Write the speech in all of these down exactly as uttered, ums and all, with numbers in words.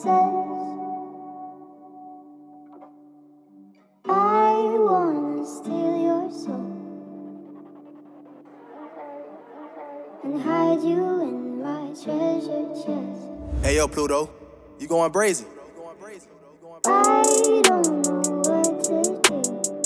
I wanna steal your soul and hide you in my treasure chest. Hey yo, Pluto, you going brazen? I don't know what to do.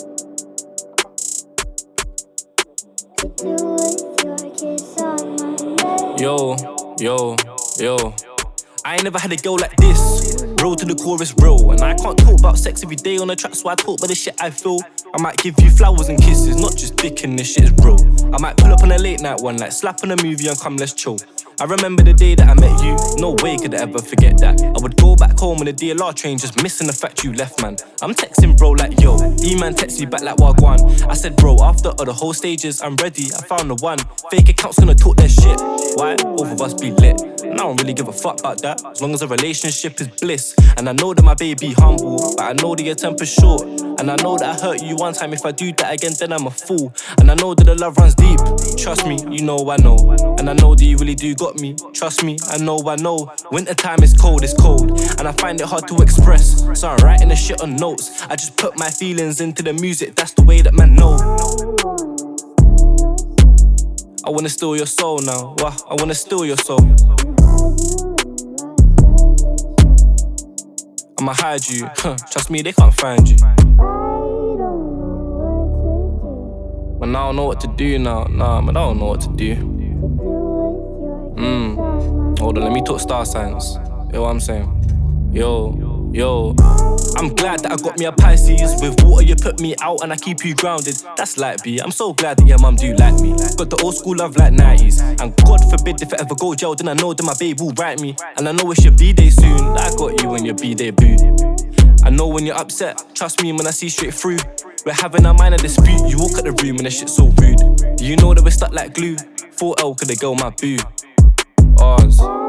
To do with your kiss on my neck. Yo, yo, yo. I ain't never had a girl like this. Real to the core is real. And I can't talk about sex every day on the track, so I talk about the shit I feel. I might give you flowers and kisses, not just dick, and this shit is real. I might pull up on a late night one, like slap on a movie and come, let's chill. I remember the day that I met you, no way could I ever forget that. I would go back home on the D L R train, just missing the fact you left, man. I'm texting bro like yo, E-man text me back like wagwan. I said bro, after all the whole stages, I'm ready, I found the one. Fake accounts gonna talk their shit, why? Both of us be lit. And I don't really give a fuck about that, as long as a relationship is bliss. And I know that my baby humble, but I know that your temper's short. And I know that I hurt you one time, if I do that again then I'm a fool. And I know that the love runs deep, trust me, you know I know. And I know that you really do got me, trust me, I know I know. Winter time is cold, it's cold, and I find it hard to express. So I'm writing the shit on notes, I just put my feelings into the music, that's the way that man know. I wanna steal your soul now, wah, I wanna steal your soul. I'ma hide you, huh, trust me, they can't find you. Man, I don't know what to do now, nah, man, I don't know what to do. Mmm, hold on, let me talk star signs. You know what I'm saying? Yo, yo. I'm glad that I got me a Pisces. With water you put me out and I keep you grounded. That's like B. I'm so glad that your mum do like me. Got the old school love like nineties. And God forbid if I ever go jail, then I know that my babe will write me. And I know it's your B-day soon. I got you when your B-day boo. I know when you're upset, trust me when I see straight through. We're having a minor dispute, you walk out the room and the shit's so rude. You know that we're stuck like glue. four L could they go my boo. Ours.